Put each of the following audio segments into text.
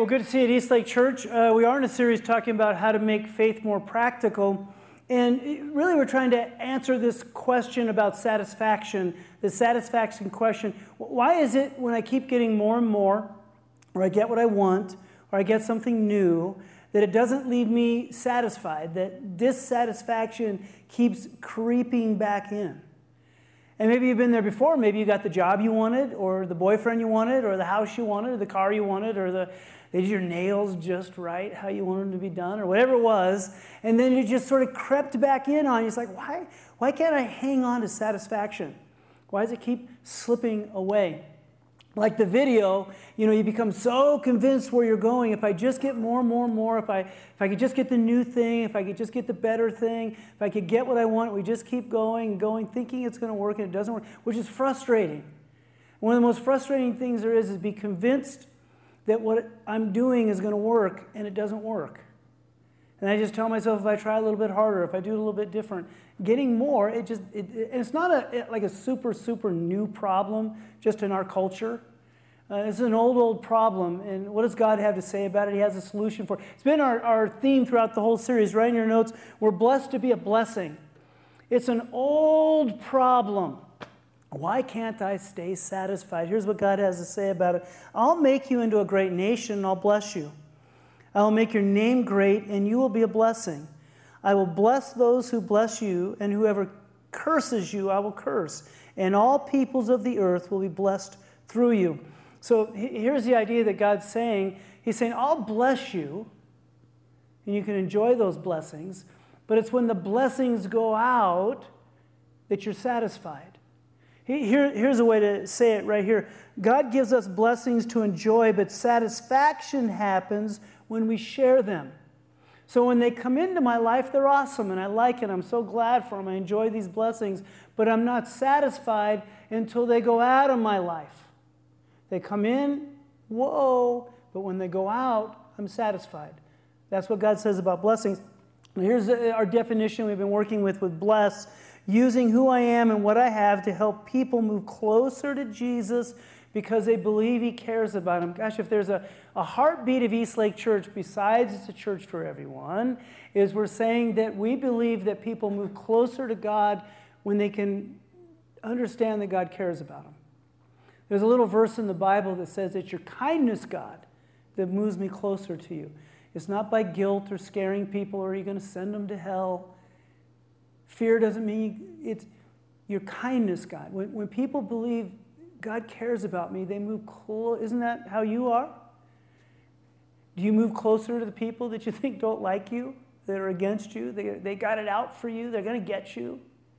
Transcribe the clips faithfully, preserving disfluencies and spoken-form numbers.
well, good to see you at Eastlake Church. Uh, we are in a series talking about how to make faith more practical. And really we're trying to answer this question about satisfaction, the satisfaction question. Why is it when I keep getting more and more, or I get what I want, or I get something new, that it doesn't leave me satisfied, that dissatisfaction keeps creeping back in? And maybe you've been there before. Maybe you got the job you wanted, or the boyfriend you wanted, or the house you wanted, or the car you wanted, or the they did your nails just right, how you wanted them to be done, or whatever it was. And then it just sort of crept back in on you. It's like, why, why can't I hang on to satisfaction? Why does it keep slipping away? Like the video, you know, you become so convinced where you're going. If I just get more and more and more, if I, if I could just get the new thing, if I could just get the better thing, if I could get what I want, we just keep going and going, thinking it's going to work, and it doesn't work, which is frustrating. One of the most frustrating things there is is be convinced that what I'm doing is going to work, and it doesn't work. And I just tell myself, if I try a little bit harder, if I do it a little bit different, getting more, it just, it, it, and it's not a, like a super, super new problem just in our culture. Uh, it's an old, old problem, and what does God have to say about it? He has a solution for it. It's been our, our theme throughout the whole series. Write in your notes, we're blessed to be a blessing. It's an old problem. Why can't I stay satisfied? Here's what God has to say about it. I'll make you into a great nation, and I'll bless you. I will make your name great, and you will be a blessing. I will bless those who bless you, and whoever curses you, I will curse. And all peoples of the earth will be blessed through you. So here's the idea that God's saying. He's saying, I'll bless you, and you can enjoy those blessings, but it's when the blessings go out that you're satisfied. Here, here's a way to say it right here. God gives us blessings to enjoy, but satisfaction happens when we share them. So when they come into my life, they're awesome, and I like it. I'm so glad for them. I enjoy these blessings, but I'm not satisfied until they go out of my life. They come in, whoa, but when they go out, I'm satisfied. That's what God says about blessings. Now here's our definition we've been working with with bless. Using who I am and what I have to help people move closer to Jesus because they believe He cares about them. Gosh, if there's a, a heartbeat of Eastlake Church, besides it's a church for everyone, is we're saying that we believe that people move closer to God when they can understand that God cares about them. There's a little verse in the Bible that says, it's your kindness, God, that moves me closer to you. It's not by guilt or scaring people, or are you going to send them to hell? Fear doesn't mean, it's your kindness, God. When, when people believe God cares about me, they move close. Isn't that how you are? Do you move closer to the people that you think don't like you, that are against you? They, they got it out for you. They're going to get you.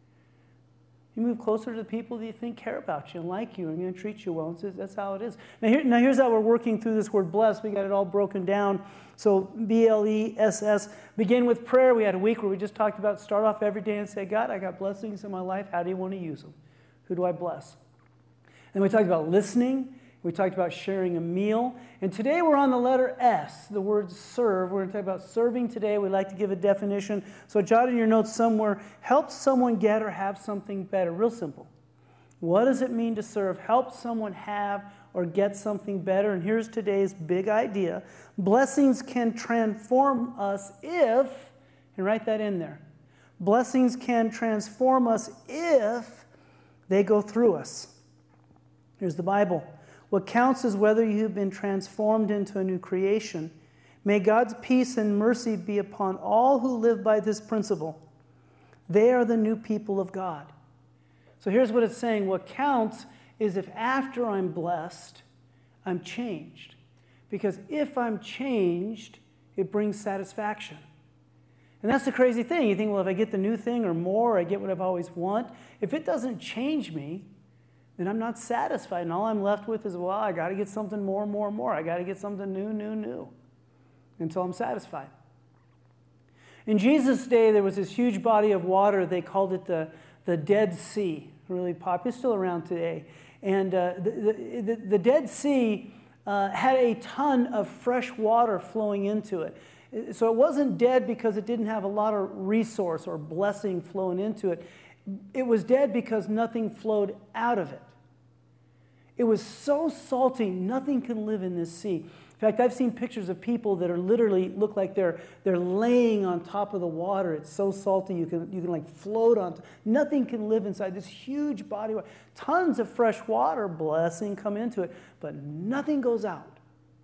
You move closer to the people that you think care about you and like you and are going to treat you well. And says, that's how it is. Now, here, now here's how we're working through this word bless. We got it all broken down. So B L E S S. Begin with prayer. We had a week where we just talked about start off every day and say, God, I got blessings in my life. How do you want to use them? Who do I bless? And we talked about listening. We talked about sharing a meal. And today we're on the letter S, the word serve. We're going to talk about serving today. We like to give a definition. So jot in your notes somewhere, help someone get or have something better. Real simple. What does it mean to serve? Help someone have or get something better. And here's today's big idea. Blessings can transform us if, and write that in there. Blessings can transform us if they go through us. Here's the Bible. What counts is whether you have been transformed into a new creation. May God's peace and mercy be upon all who live by this principle. They are the new people of God. So here's what it's saying. What counts is if after I'm blessed, I'm changed. Because if I'm changed, it brings satisfaction. And that's the crazy thing. You think, well, if I get the new thing or more, I get what I've always want. If it doesn't change me, then I'm not satisfied. And all I'm left with is, well, I got to get something more, more, more. I got to get something new, new, new until I'm satisfied. In Jesus' day, there was this huge body of water. They called it the, the Dead Sea. Really popular. It's still around today. And uh, the, the, the Dead Sea uh, had a ton of fresh water flowing into it. So it wasn't dead because it didn't have a lot of resource or blessing flowing into it. It was dead because nothing flowed out of it. It was so salty, nothing can live in this sea. In fact, I've seen pictures of people that are literally look like they're they're laying on top of the water. It's so salty you can you can like float on. Nothing can live inside this huge body of water. Tons of fresh water, blessing, come into it, but nothing goes out.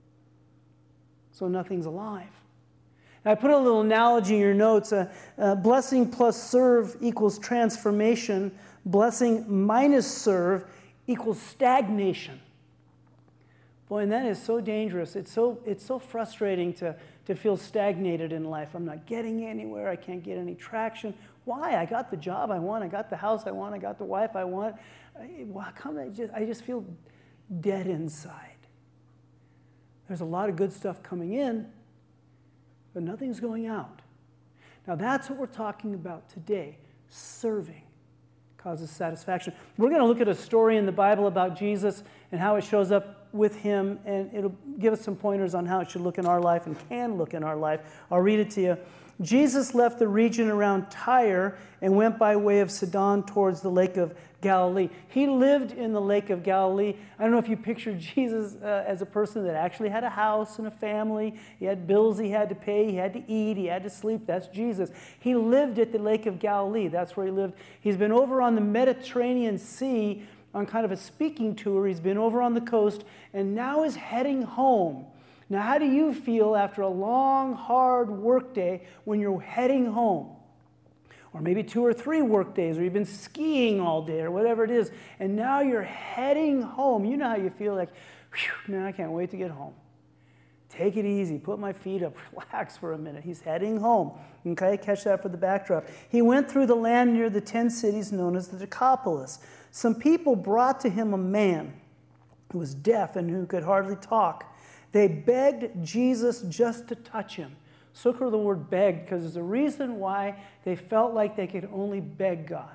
So nothing's alive. Now, I put a little analogy in your notes. Uh, uh, blessing plus serve equals transformation. Blessing minus serve equals stagnation. Boy, and that is so dangerous. It's so, it's so frustrating to, to feel stagnated in life. I'm not getting anywhere. I can't get any traction. Why? I got the job I want. I got the house I want. I got the wife I want. How come I just, I just feel dead inside? There's a lot of good stuff coming in, but nothing's going out. Now, that's what we're talking about today. Serving causes satisfaction. We're going to look at a story in the Bible about Jesus and how it shows up with him, and it'll give us some pointers on how it should look in our life and can look in our life. I'll read it to you. Jesus left the region around Tyre and went by way of Sidon towards the Lake of Galilee. He lived in the Lake of Galilee. I don't know if you picture Jesus uh, as a person that actually had a house and a family. He had bills he had to pay. He had to eat. He had to sleep. That's Jesus. He lived at the Lake of Galilee. That's where he lived. He's been over on the Mediterranean Sea on kind of a speaking tour. He's been over on the coast and now is heading home. Now, how do you feel after a long, hard work day when you're heading home? Or maybe two or three work days, or you've been skiing all day, or whatever it is, and now you're heading home. You know how you feel like, whew, man, I can't wait to get home. Take it easy, put my feet up, relax for a minute. He's heading home. Okay, catch that for the backdrop. He went through the land near the ten cities known as the Decapolis. Some people brought to him a man who was deaf and who could hardly talk. They begged Jesus just to touch him. Circle the word beg, because there's a reason why they felt like they could only beg God.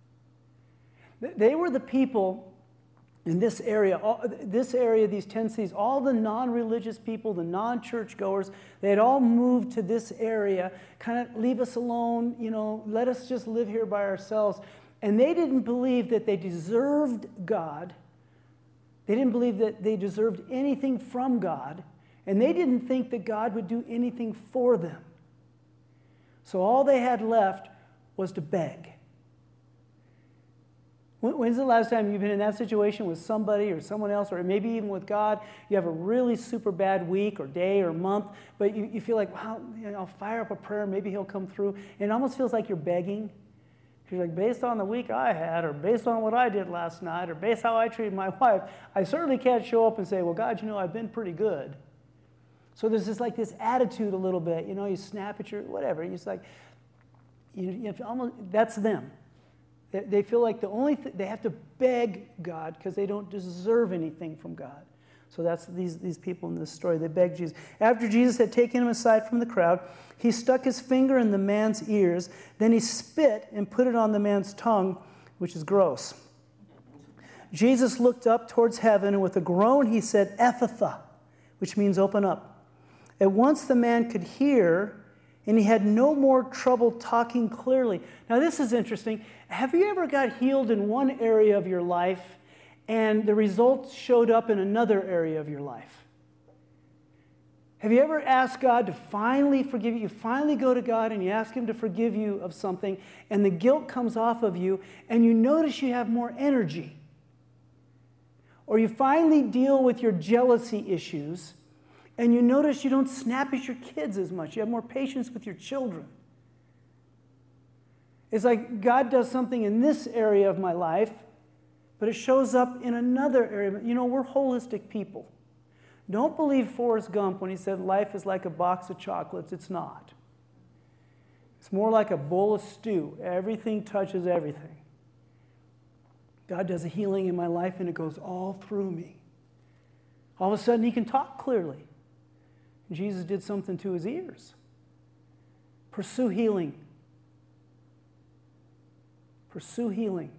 They were the people in this area, all, this area, these ten cities, all the non-religious people, the non-church goers, they had all moved to this area, kind of leave us alone, you know, let us just live here by ourselves. And they didn't believe that they deserved God. They didn't believe that they deserved anything from God. And they didn't think that God would do anything for them. So all they had left was to beg. When's the last time you've been in that situation with somebody or someone else, or maybe even with God? You have a really super bad week or day or month, but you, you feel like, wow, you know, I'll fire up a prayer, maybe he'll come through. And it almost feels like you're begging. You're like, based on the week I had, or based on what I did last night, or based on how I treated my wife, I certainly can't show up and say, well, God, you know, I've been pretty good. So there's this like this attitude a little bit, you know, you snap at your, whatever, you're just like, you, you almost, that's them. They, they feel like the only, th- they have to beg God because they don't deserve anything from God. So that's these, these people in this story, they begged Jesus. After Jesus had taken him aside from the crowd, he stuck his finger in the man's ears, then he spit and put it on the man's tongue, which is gross. Jesus looked up towards heaven, and with a groan he said, Ephphatha, which means open up. At once the man could hear, and he had no more trouble talking clearly. Now this is interesting. Have you ever got healed in one area of your life, and the results showed up in another area of your life? Have you ever asked God to finally forgive you? You finally go to God and you ask him to forgive you of something, and the guilt comes off of you, and you notice you have more energy. Or you finally deal with your jealousy issues, and you notice you don't snap at your kids as much. You have more patience with your children. It's like God does something in this area of my life, but it shows up in another area. You know, we're holistic people. Don't believe Forrest Gump when he said life is like a box of chocolates. It's not. It's more like a bowl of stew. Everything touches everything. God does a healing in my life, and it goes all through me. All of a sudden, he can talk clearly. Jesus did something to his ears. Pursue healing. Pursue healing.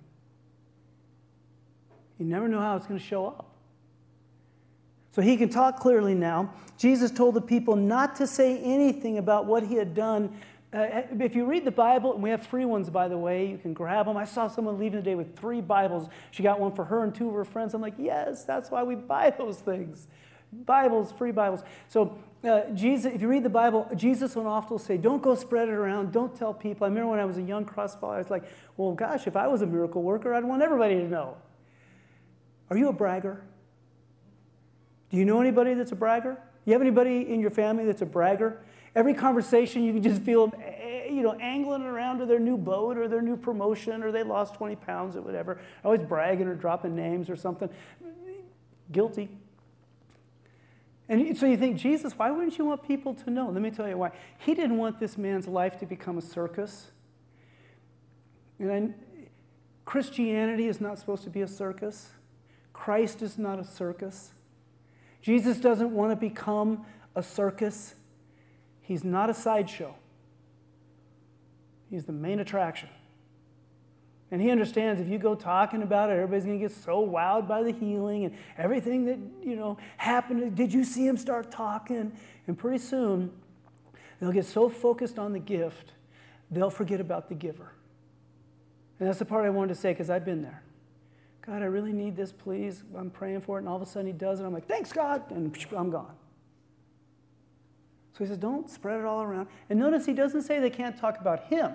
You never know how it's going to show up. So he can talk clearly now. Jesus told the people not to say anything about what he had done. Uh, if you read the Bible, and we have free ones, by the way, you can grab them. I saw someone leaving today with three Bibles. She got one for her and two of her friends. I'm like, yes, that's why we buy those things. Bibles, free Bibles. So uh, Jesus, if you read the Bible, Jesus will often say, don't go spread it around. Don't tell people. I remember when I was a young cross follower, I was like, well, gosh, if I was a miracle worker, I'd want everybody to know. Are you a bragger? Do you know anybody that's a bragger? You have anybody in your family that's a bragger? Every conversation, you can just feel them, you know, angling around to their new boat or their new promotion or they lost twenty pounds or whatever. Always bragging or dropping names or something. Guilty. And so you think, Jesus, why wouldn't you want people to know? Let me tell you why. He didn't want this man's life to become a circus. And I, Christianity is not supposed to be a circus. Christ is not a circus. Jesus doesn't want to become a circus. He's not a sideshow. He's the main attraction. And he understands if you go talking about it, everybody's going to get so wowed by the healing and everything that, you know, happened. Did you see him start talking? And pretty soon, they'll get so focused on the gift, they'll forget about the giver. And that's the part I wanted to say because I've been there. God, I really need this, please. I'm praying for it. And all of a sudden he does it. I'm like, thanks, God. And I'm gone. So he says, don't spread it all around. And notice he doesn't say they can't talk about him.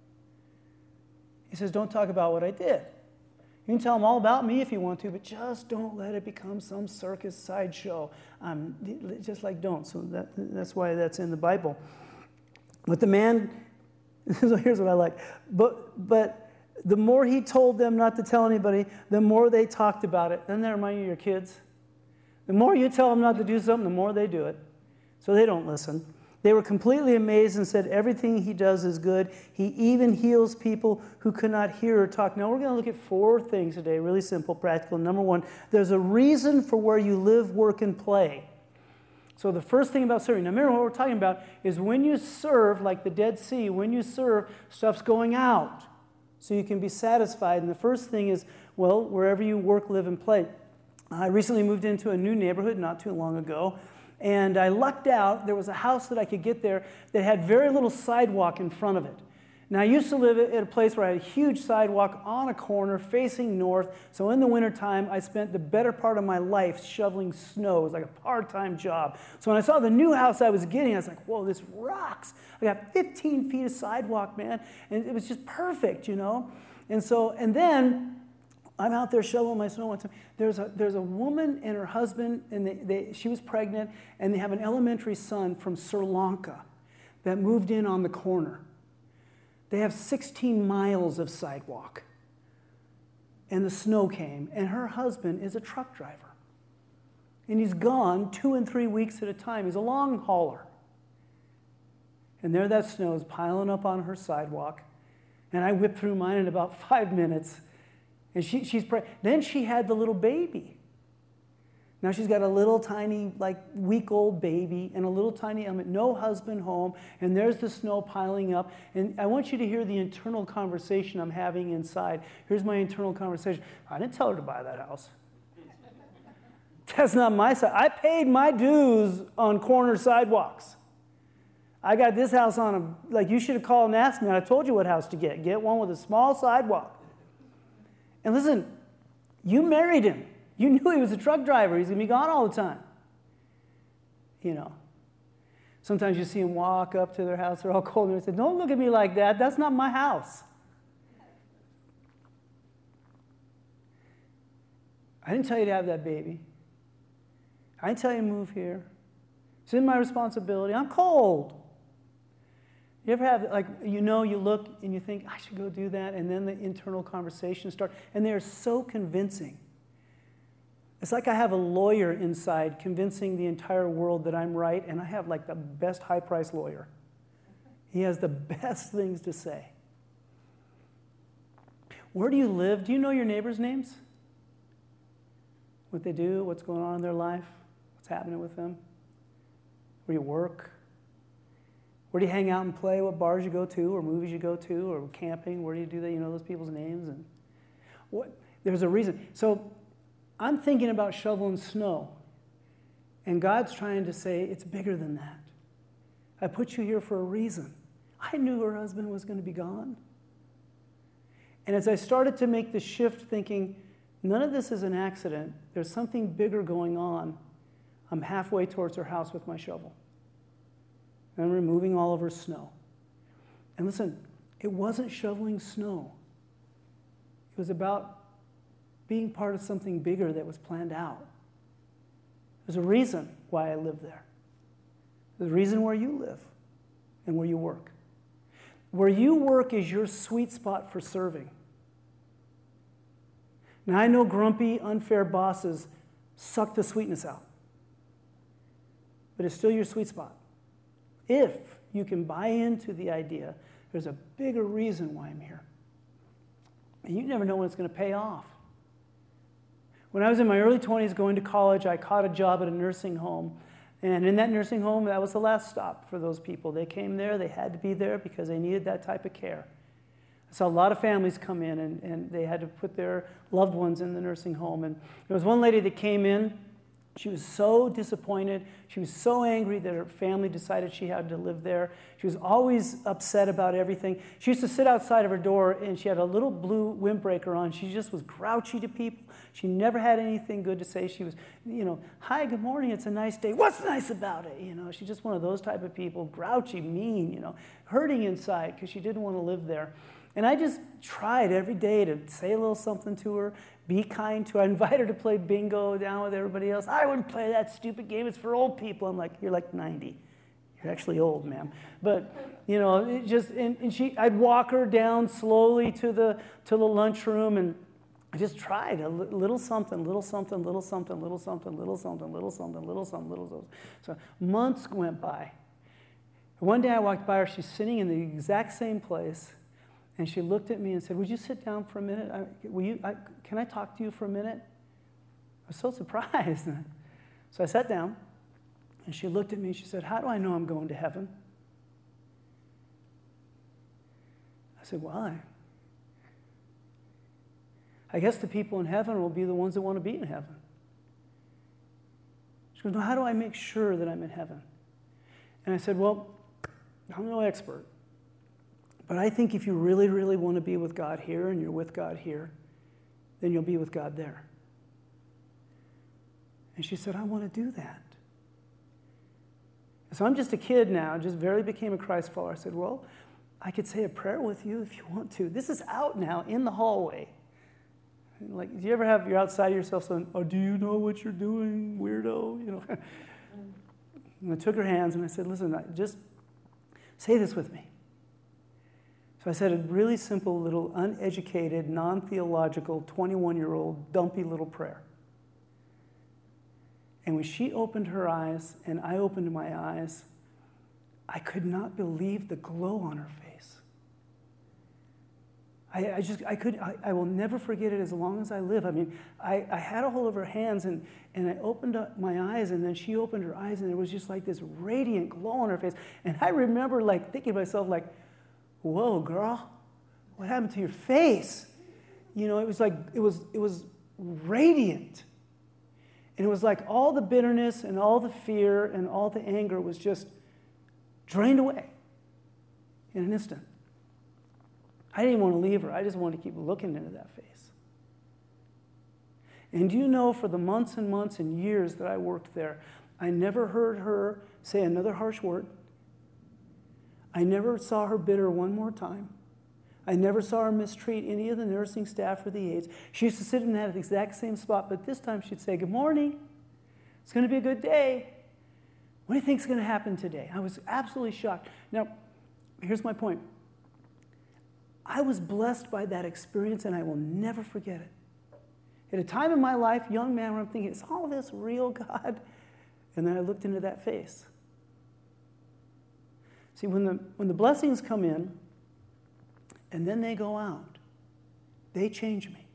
He says, don't talk about what I did. You can tell them all about me if you want to, but just don't let it become some circus sideshow. Um, just like don't. So that, that's why that's in the Bible. But the man, so here's what I like. But, but the more he told them not to tell anybody, the more they talked about it. Doesn't that remind you of your kids? The more you tell them not to do something, the more they do it. So they don't listen. They were completely amazed and said, everything he does is good. He even heals people who could not hear or talk. Now we're going to look at four things today, really simple, practical. Number one, there's a reason for where you live, work, and play. So the first thing about serving, now remember what we're talking about is when you serve, like the Dead Sea, when you serve, stuff's going out. So you can be satisfied. And the first thing is, well, wherever you work, live, and play. I recently moved into a new neighborhood not too long ago. And I lucked out. There was a house that I could get there that had very little sidewalk in front of it. Now, I used to live at a place where I had a huge sidewalk on a corner facing north. So in the wintertime, I spent the better part of my life shoveling snow. It was like a part-time job. So when I saw the new house I was getting, I was like, whoa, this rocks. I got fifteen feet of sidewalk, man. And it was just perfect, you know. And so, and then I'm out there shoveling my snow one time. There's a, there's a woman and her husband, and they, they, she was pregnant, and they have an elementary son from Sri Lanka that moved in on the corner. They have sixteen miles of sidewalk. And the snow came, and her husband is a truck driver. And he's gone two and three weeks at a time. He's a long hauler. And there that snow is piling up on her sidewalk. And I whipped through mine in about five minutes. And she, she's pregnant. Then she had the little baby. Now she's got a little tiny, like, week-old baby and a little tiny element, no husband home, and there's the snow piling up. And I want you to hear the internal conversation I'm having inside. Here's my internal conversation. I didn't tell her to buy that house. That's not my side. I paid my dues on corner sidewalks. I got this house on a, like, you should have called and asked me. I told you what house to get. Get one with a small sidewalk. And listen, you married him. You knew he was a truck driver. He's going to be gone all the time. You know. Sometimes you see them walk up to their house. They're all cold. And they say, don't look at me like that. That's not my house. I didn't tell you to have that baby. I didn't tell you to move here. It's in my responsibility. I'm cold. You ever have, like, you know, you look and you think, I should go do that, and then the internal conversations start, and they're so convincing. It's like I have a lawyer inside convincing the entire world that I'm right, and I have, like, the best high-priced lawyer. He has the best things to say. Where do you live? Do you know your neighbors' names? What they do, what's going on in their life, what's happening with them, where you work? Where do you hang out and play? What bars you go to, or movies you go to, or camping? Where do you do that? You know those people's names, and what? There's a reason. So I'm thinking about shoveling snow, and God's trying to say it's bigger than that. I put you here for a reason. I knew her husband was going to be gone, and as I started to make the shift, thinking none of this is an accident. There's something bigger going on. I'm halfway towards her house with my shovel. And I'm removing all of her snow. And listen, it wasn't shoveling snow. It was about being part of something bigger that was planned out. There's a reason why I live there. There's a reason where you live and where you work. Where you work is your sweet spot for serving. Now, I know grumpy, unfair bosses suck the sweetness out. But it's still your sweet spot. If you can buy into the idea, there's a bigger reason why I'm here. And you never know when it's going to pay off. When I was in my early twenties going to college, I caught a job at a nursing home. And in that nursing home, that was the last stop for those people. They came there, they had to be there because they needed that type of care. I saw a lot of families come in, and, and they had to put their loved ones in the nursing home. And there was one lady that came in. She was so disappointed. She was so angry that her family decided she had to live there. She was always upset about everything. She used to sit outside of her door, and she had a little blue windbreaker on. She just was grouchy to people. She never had anything good to say. She was, you know, hi, good morning, it's a nice day. What's nice about it? You know, she's just one of those type of people, grouchy, mean, you know, hurting inside because she didn't want to live there. And I just tried every day to say a little something to her, be kind to her. I invited her to play bingo down with everybody else. I wouldn't play that stupid game. It's for old people. I'm like, you're like ninety. You're actually old, ma'am. But, you know, it just, and, and she, I'd walk her down slowly to the, to the lunchroom, and I just tried a li- little something, little something, little something, little something, little something, little something, little something, little something. So months went by. One day I walked by her. She's sitting in the exact same place. And she looked at me and said, would you sit down for a minute? I, will you, I, can I talk to you for a minute? I was so surprised. So I sat down, and she looked at me and she said, how do I know I'm going to heaven? I said, well, I, I guess the people in heaven will be the ones that want to be in heaven. She goes, no, how do I make sure that I'm in heaven? And I said, well, I'm no expert. But I think if you really, really want to be with God here and you're with God here, then you'll be with God there. And she said, I want to do that. So I'm just a kid now, just barely became a Christ follower. I said, well, I could say a prayer with you if you want to. This is out now in the hallway. Like, do you ever have, you're outside yourself saying, oh, do you know what you're doing, weirdo? You know. And I took her hands and I said, listen, just say this with me. So I said a really simple little uneducated, non-theological, twenty-one-year-old dumpy little prayer. And when she opened her eyes and I opened my eyes, I could not believe the glow on her face. I, I just, I could, I, I will never forget it as long as I live. I mean, I, I had a hold of her hands and, and I opened up my eyes, and then she opened her eyes, and there was just like this radiant glow on her face. And I remember like thinking to myself like, whoa, girl, what happened to your face? You know, it was like, it was, it was radiant. And it was like all the bitterness and all the fear and all the anger was just drained away in an instant. I didn't want to leave her. I just wanted to keep looking into that face. And do you know, for the months and months and years that I worked there, I never heard her say another harsh word. I never saw her bitter one more time. I never saw her mistreat any of the nursing staff or the aides. She used to sit in that exact same spot, but this time she'd say, good morning. It's going to be a good day. What do you think is going to happen today? I was absolutely shocked. Now, here's my point. I was blessed by that experience, and I will never forget it. At a time in my life, young man, where I'm thinking, is all this real, God? And then I looked into that face. See, when the, when the blessings come in and then they go out, they change me.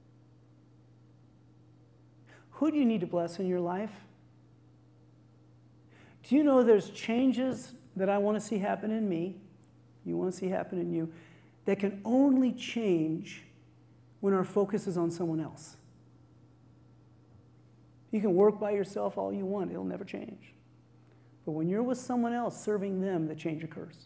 Who do you need to bless in your life? Do you know there's changes that I want to see happen in me, you want to see happen in you, that can only change when our focus is on someone else? You can work by yourself all you want, it'll never change. But when you're with someone else, serving them, the change occurs.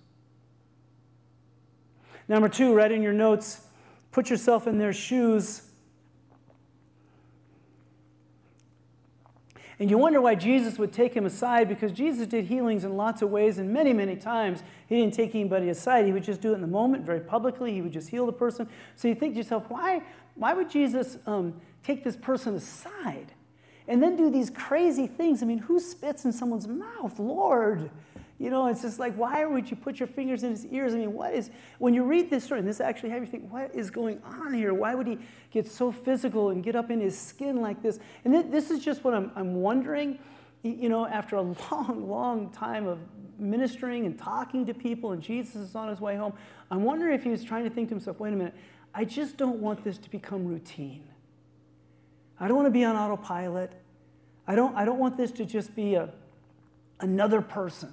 Number two, write in your notes, put yourself in their shoes. And you wonder why Jesus would take him aside, because Jesus did healings in lots of ways, and many, many times he didn't take anybody aside. He would just do it in the moment, very publicly. He would just heal the person. So you think to yourself, why, why would Jesus um, take this person aside and then do these crazy things? I mean, who spits in someone's mouth? Lord. You know, it's just like, why would you put your fingers in his ears? I mean, what is, when you read this story, and this actually have you think, what is going on here? Why would he get so physical and get up in his skin like this? And th- this is just what I'm, I'm wondering, you know, after a long, long time of ministering and talking to people, and Jesus is on his way home, I'm wondering if he was trying to think to himself, wait a minute, I just don't want this to become routine. I don't want to be on autopilot. I don't, I don't want this to just be a, another person,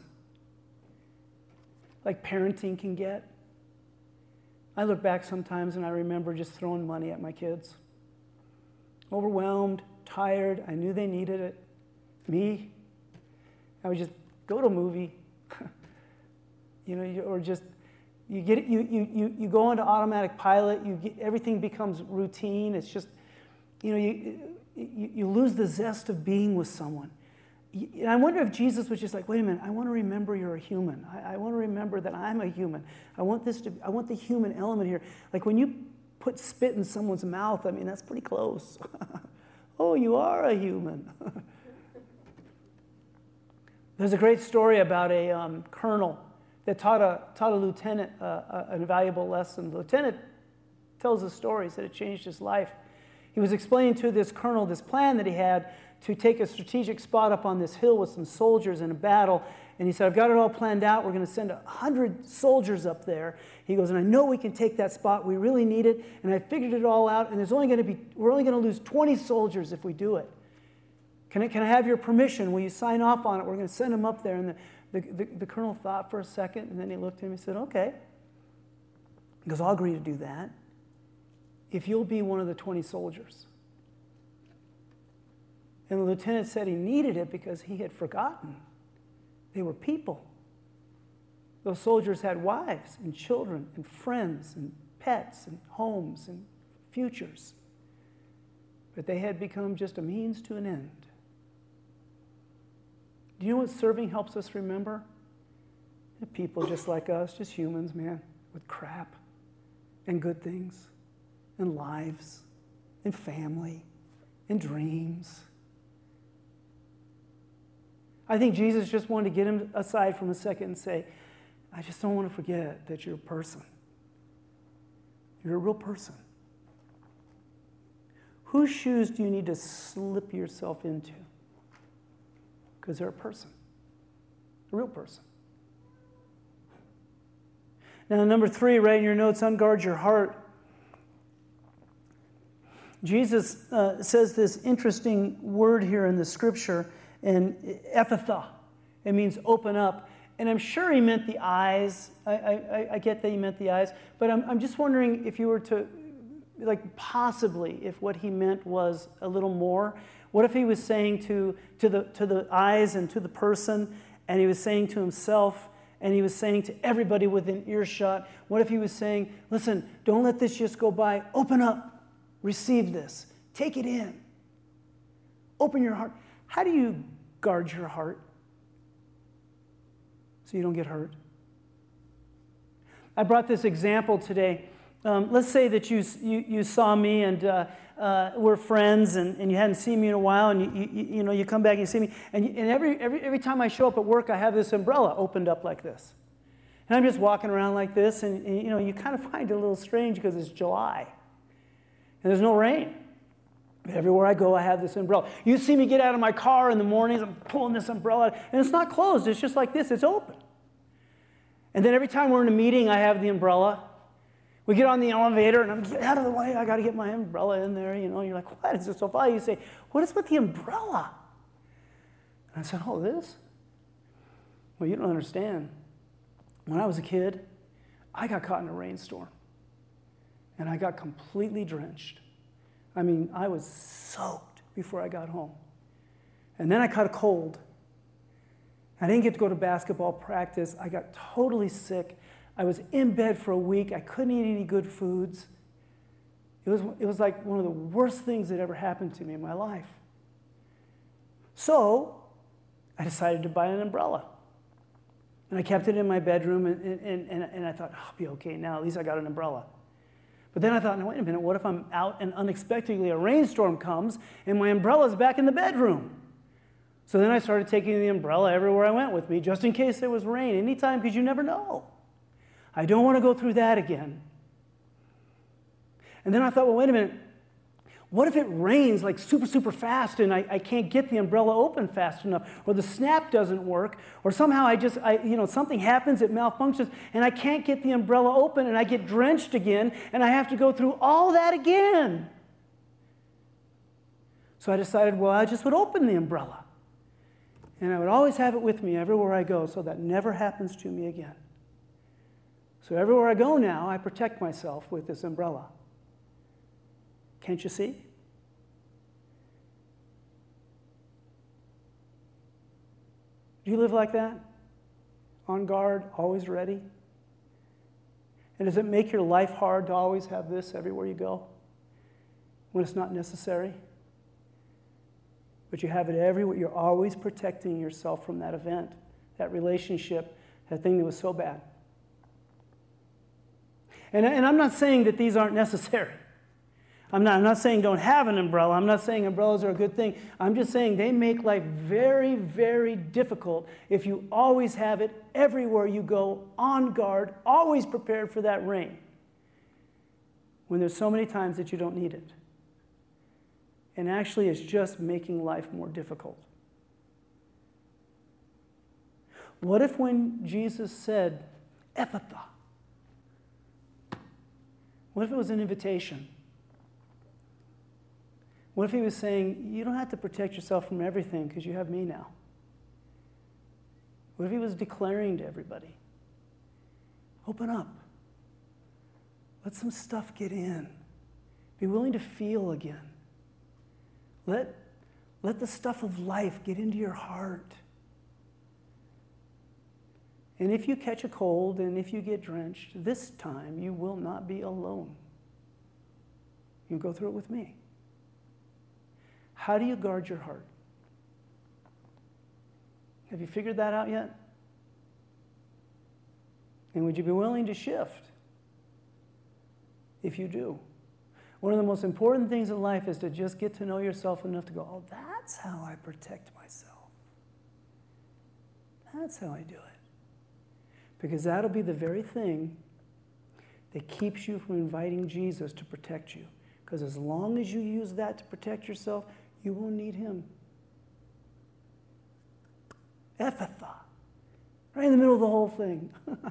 like parenting can get. I look back sometimes and I remember just throwing money at my kids. Overwhelmed, tired, I knew they needed it. Me, I would just go to a movie, you know, or just, you get it, you, you, you, you go into automatic pilot, you get, everything becomes routine. It's just, you know, you, you, you lose the zest of being with someone. And I wonder if Jesus was just like, wait a minute, I want to remember you're a human. I, I want to remember that I'm a human. I want this to, I want the human element here. Like when you put spit in someone's mouth, I mean, that's pretty close. Oh, you are a human. There's a great story about a um, colonel that taught a, taught a lieutenant uh, an invaluable lesson. The lieutenant tells a story, he said it changed his life. He was explaining to this colonel this plan that he had to take a strategic spot up on this hill with some soldiers in a battle. And he said, I've got it all planned out. We're going to send a hundred soldiers up there. He goes, and I know we can take that spot. We really need it. And I figured it all out. And there's only going to be, we're only going to lose twenty soldiers if we do it. Can I, can I have your permission? Will you sign off on it? We're going to send them up there. And the, the, the, the colonel thought for a second, and then he looked at him and he said, okay. He goes, I'll agree to do that if you'll be one of the twenty soldiers. And the lieutenant said he needed it because he had forgotten. They were people. Those soldiers had wives and children and friends and pets and homes and futures. But they had become just a means to an end. Do you know what serving helps us remember? They're people just like us, just humans, man, with crap and good things and lives and family and dreams. I think Jesus just wanted to get him aside from a second and say, I just don't want to forget that you're a person. You're a real person. Whose shoes do you need to slip yourself into? Because they're a person, a real person. Now, number three, write in your notes, unguard your heart. Jesus uh, says this interesting word here in the scripture, and Ephphatha, it means open up. And I'm sure he meant the eyes. I, I, I get that he meant the eyes. But I'm, I'm just wondering if you were to, like possibly, if what he meant was a little more. What if he was saying to, to, the, to the eyes and to the person, and he was saying to himself, and he was saying to everybody within earshot, what if he was saying, listen, don't let this just go by. Open up. Receive this. Take it in. Open your heart. How do you guard your heart so you don't get hurt? I brought this example today. Um, let's say that you, you, you saw me and uh, uh, we're friends and, and you hadn't seen me in a while, and you, you, you know, you come back and you see me, and, you, and every, every, every time I show up at work, I have this umbrella opened up like this. And I'm just walking around like this, and, and you know, you kind of find it a little strange because it's July and there's no rain. Everywhere I go, I have this umbrella. You see me get out of my car in the mornings, I'm pulling this umbrella out, and it's not closed, it's just like this, it's open. And then every time we're in a meeting, I have the umbrella. We get on the elevator, and I'm get out of the way, I got to get my umbrella in there, you know. You're like, what is this so funny? You say, what is with the umbrella? And I said, oh, this? Well, you don't understand. When I was a kid, I got caught in a rainstorm, and I got completely drenched. I mean, I was soaked before I got home. And then I caught a cold. I didn't get to go to basketball practice. I got totally sick. I was in bed for a week. I couldn't eat any good foods. It was, it was like one of the worst things that ever happened to me in my life. So I decided to buy an umbrella. And I kept it in my bedroom, and, and, and, and I thought, I'll be okay now. At least I got an umbrella. But then I thought, no, wait a minute. What if I'm out and unexpectedly a rainstorm comes and my umbrella's back in the bedroom? So then I started taking the umbrella everywhere I went with me, just in case there was rain, anytime, because you never know. I don't want to go through that again. And then I thought, well, wait a minute. What if it rains like super, super fast and I, I can't get the umbrella open fast enough, or the snap doesn't work, or somehow I just, I, you know, something happens, it malfunctions, and I can't get the umbrella open and I get drenched again and I have to go through all that again. So I decided, well, I just would open the umbrella. And I would always have it with me everywhere I go so that never happens to me again. So everywhere I go now, I protect myself with this umbrella. Can't you see? Do you live like that? On guard, always ready? And does it make your life hard to always have this everywhere you go when it's not necessary? But you have it everywhere. You're always protecting yourself from that event, that relationship, that thing that was so bad. And, and I'm not saying that these aren't necessary. I'm not, I'm not saying don't have an umbrella. I'm not saying umbrellas are a good thing. I'm just saying they make life very, very difficult if you always have it everywhere you go, on guard, always prepared for that rain, when there's so many times that you don't need it. And actually, it's just making life more difficult. What if when Jesus said, Ephphatha, what if it was an invitation? What if he was saying, you don't have to protect yourself from everything because you have me now? What if he was declaring to everybody, open up. Let some stuff get in. Be willing to feel again. Let, let the stuff of life get into your heart. And if you catch a cold and if you get drenched, this time you will not be alone. You'll go through it with me. How do you guard your heart? Have you figured that out yet? And would you be willing to shift if you do? One of the most important things in life is to just get to know yourself enough to go, oh, that's how I protect myself. That's how I do it. Because that'll be the very thing that keeps you from inviting Jesus to protect you. Because as long as you use that to protect yourself, you won't need him. Ephphatha. Right in the middle of the whole thing.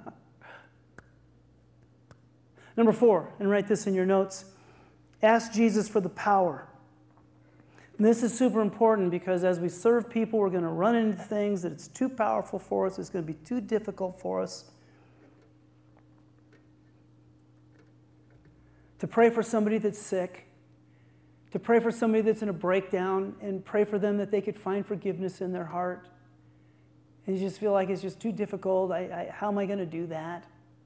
Number four, and write this in your notes. Ask Jesus for the power. And this is super important because as we serve people, we're going to run into things that it's too powerful for us. It's going to be too difficult for us. To pray for somebody that's sick. To pray for somebody that's in a breakdown and pray for them that they could find forgiveness in their heart. And you just feel like it's just too difficult. I, I, how am I going to do that?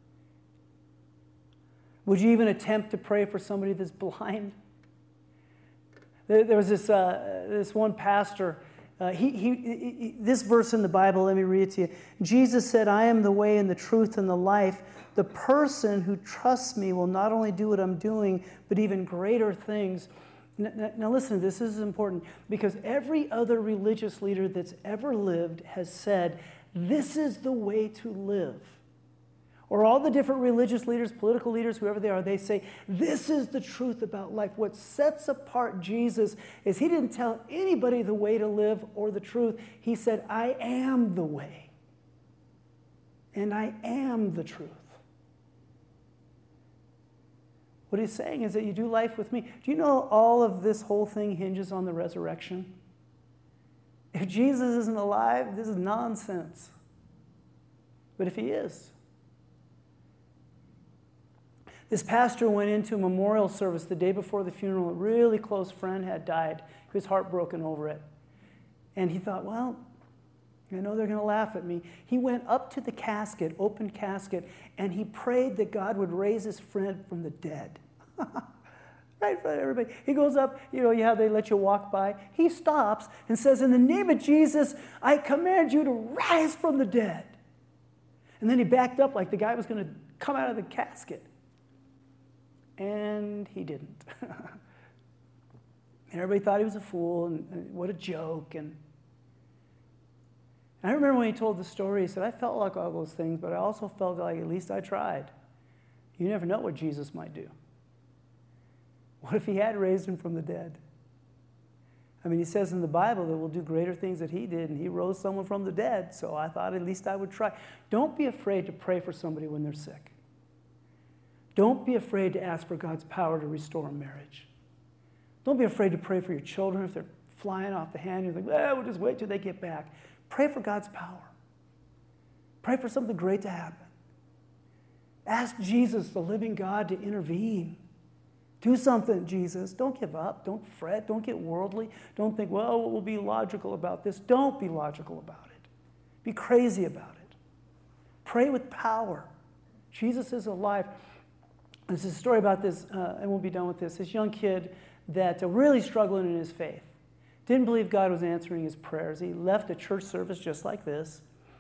Would you even attempt to pray for somebody that's blind? There, there was this, uh, this one pastor. Uh, he, he, he, this verse in the Bible, let me read it to you. Jesus said, I am the way and the truth and the life. The person who trusts me will not only do what I'm doing, but even greater things. Now, now listen, this is important because every other religious leader that's ever lived has said, this is the way to live. Or all the different religious leaders, political leaders, whoever they are, they say, this is the truth about life. What sets apart Jesus is he didn't tell anybody the way to live or the truth. He said, I am the way. And I am the truth. What he's saying is that you do life with me. Do you know all of this whole thing hinges on the resurrection? If Jesus isn't alive, this is nonsense. But if he is, this pastor went into a memorial service the day before the funeral. A really close friend had died. He was heartbroken over it. And he thought, well, I know they're going to laugh at me. He went up to the casket, open casket, and he prayed that God would raise his friend from the dead. Right right in front of everybody. He goes up, you know, yeah, they let you walk by. He stops and says, in the name of Jesus, I command you to rise from the dead. And then he backed up like the guy was going to come out of the casket. And he didn't. And everybody thought he was a fool, and, and what a joke. And, and I remember when he told the story, he said, I felt like all those things, but I also felt like at least I tried. You never know what Jesus might do. What if he had raised him from the dead? I mean, he says in the Bible that we'll do greater things that he did, and he rose someone from the dead, so I thought at least I would try. Don't be afraid to pray for somebody when they're sick. Don't be afraid to ask for God's power to restore a marriage. Don't be afraid to pray for your children if they're flying off the handle. You're like, well, we'll just wait till they get back. Pray for God's power. Pray for something great to happen. Ask Jesus, the living God, to intervene. Do something, Jesus. Don't give up. Don't fret. Don't get worldly. Don't think, well, we'll be logical about this. Don't be logical about it. Be crazy about it. Pray with power. Jesus is alive. There's a story about this, uh, and we'll be done with this. This young kid that uh, really struggling in his faith. Didn't believe God was answering his prayers. He left a church service just like this.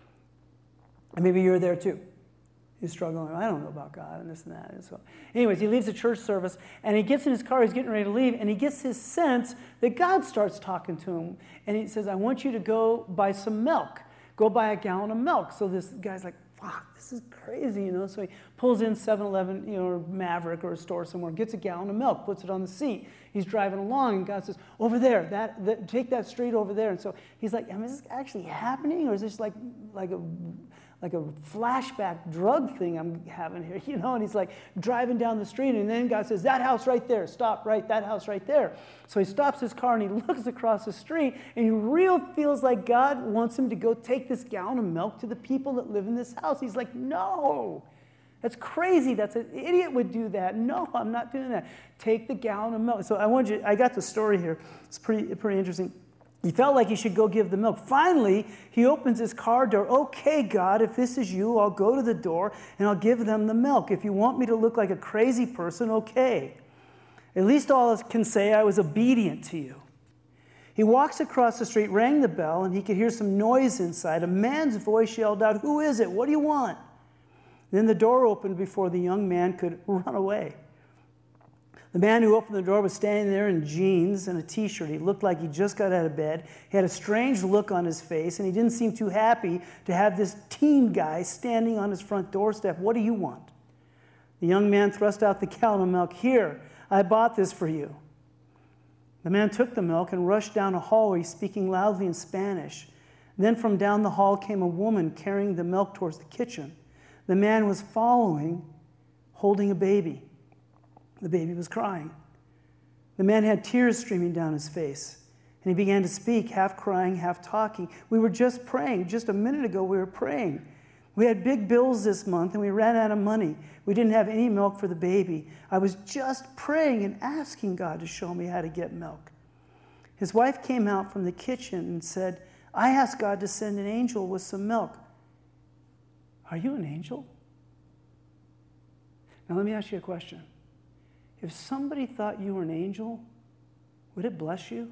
And maybe you're there too. He's struggling. I don't know about God and this and that. And so, anyways, he leaves the church service and he gets in his car. He's getting ready to leave, and he gets his sense that God starts talking to him. And he says, I want you to go buy some milk. Go buy a gallon of milk. So this guy's like, fuck, this is crazy, you know. So he pulls in seven eleven, you know, or Maverick or a store somewhere, gets a gallon of milk, puts it on the seat. He's driving along, and God says, over there, that, that take that street over there. And so he's like, I mean, is this actually happening, or is this like like a like a flashback drug thing I'm having here, you know? And he's like driving down the street, and then God says, that house right there, stop, right, that house right there. So he stops his car, and he looks across the street, and he real feels like God wants him to go take this gallon of milk to the people that live in this house. He's like, no, that's crazy. That's an idiot would do that. No, I'm not doing that. Take the gallon of milk. So I want you, I got the story here. It's pretty, pretty interesting. He felt like he should go give the milk. Finally, he opens his car door. Okay, God, if this is you, I'll go to the door and I'll give them the milk. If you want me to look like a crazy person, okay. At least all I can say, I was obedient to you. He walks across the street, rang the bell, and he could hear some noise inside. A man's voice yelled out, who is it? What do you want? Then the door opened before the young man could run away. The man who opened the door was standing there in jeans and a t-shirt. He looked like he just got out of bed. He had a strange look on his face, and he didn't seem too happy to have this teen guy standing on his front doorstep. What do you want? The young man thrust out the gallon of milk. Here, I bought this for you. The man took the milk and rushed down a hallway, speaking loudly in Spanish. Then from down the hall came a woman carrying the milk towards the kitchen. The man was following, holding a baby. The baby was crying. The man had tears streaming down his face, and he began to speak, half crying, half talking. We were just praying. Just a minute ago, we were praying. We had big bills this month, and we ran out of money. We didn't have any milk for the baby. I was just praying and asking God to show me how to get milk. His wife came out from the kitchen and said, I asked God to send an angel with some milk. Are you an angel? Now let me ask you a question. If somebody thought you were an angel, would it bless you?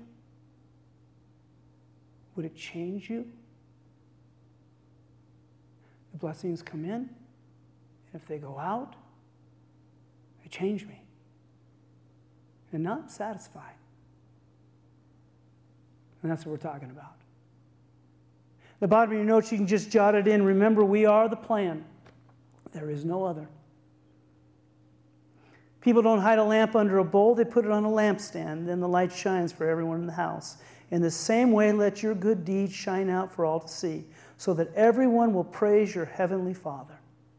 Would it change you? The blessings come in, and if they go out, they change me. And now I'm satisfied. And that's what we're talking about. The bottom of your notes, you can just jot it in. Remember, we are the plan. There is no other. People don't hide a lamp under a bowl. They put it on a lampstand. Then the light shines for everyone in the house. In the same way, let your good deeds shine out for all to see, so that everyone will praise your heavenly Father.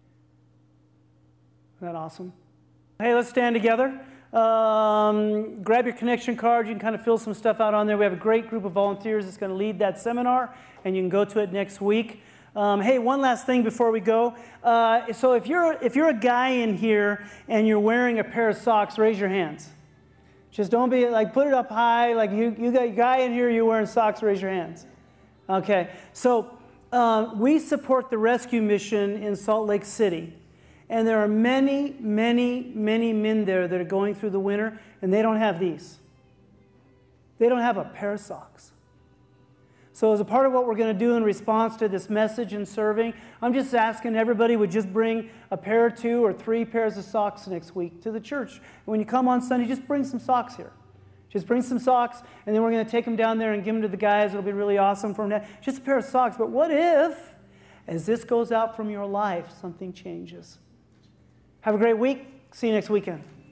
Isn't that awesome? Hey, let's stand together. Um, grab your connection card. You can kind of fill some stuff out on there. We have a great group of volunteers that's going to lead that seminar, and you can go to it next week. Um, hey, one last thing before we go. Uh, so if you're, if you're a guy in here and you're wearing a pair of socks, raise your hands. Just don't be, like, put it up high. Like, you, you got a guy in here, you're wearing socks, raise your hands. Okay, so uh, we support the rescue mission in Salt Lake City. And there are many, many, many men there that are going through the winter, and they don't have these. They don't have a pair of socks. So as a part of what we're going to do in response to this message and serving, I'm just asking everybody would just bring a pair or two or three pairs of socks next week to the church. And when you come on Sunday, just bring some socks here. Just bring some socks, and then we're going to take them down there and give them to the guys. It'll be really awesome for them to, just a pair of socks. But what if, as this goes out from your life, something changes? Have a great week. See you next weekend.